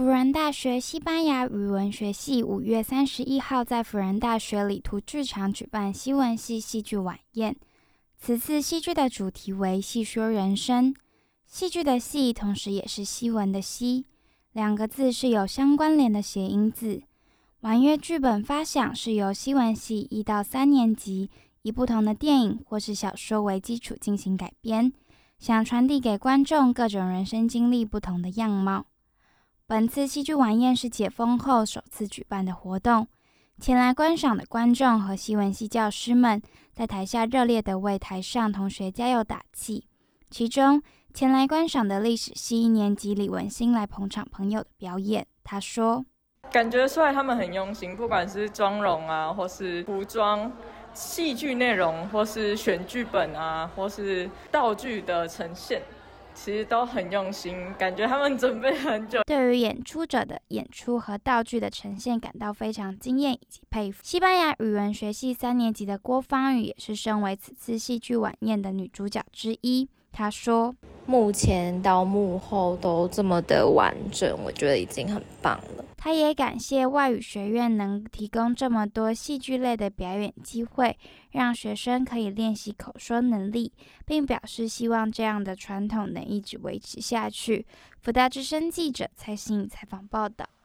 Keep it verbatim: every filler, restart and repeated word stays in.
辅仁大学西班牙语文学系五月三十一号在辅仁大学礼图剧场举办西文系戏剧晚宴。此次戏剧的主题为戏说人生，戏剧的戏同时也是西文的西，两个字是有相关联的谐音字。晚乐剧本发想是由西文系一到三年级以不同的电影或是小说为基础进行改编，想传递给观众各种人生经历不同的样貌。本次戏剧晚宴是解封后首次举办的活动，前来观赏的观众和西文系教师们在台下热烈地为台上同学加油打气。其中，前来观赏的历史系一年级李文馨来捧场朋友的表演，他说：“ 感觉出来他们很用心，不管是妆容啊，或是服装、戏剧内容，或是选剧本啊，或是道具的呈现。”其实都很用心，感觉他们准备很久。 对于演出者的演出和道具的呈现感到非常惊艳以及佩服。西班牙语文学系三年级的郭芳宇也是身为此次戏剧晚宴的女主角之一。她说：“ 目前到幕后都这么的完整，我觉得已经很棒了。” 她也感谢外语学院能提供这么多戏剧类的表演机会，让学生可以练习口说能力，并表示希望这样的传统能一直维持下去。辅大之声记者蔡欣颖采访报道。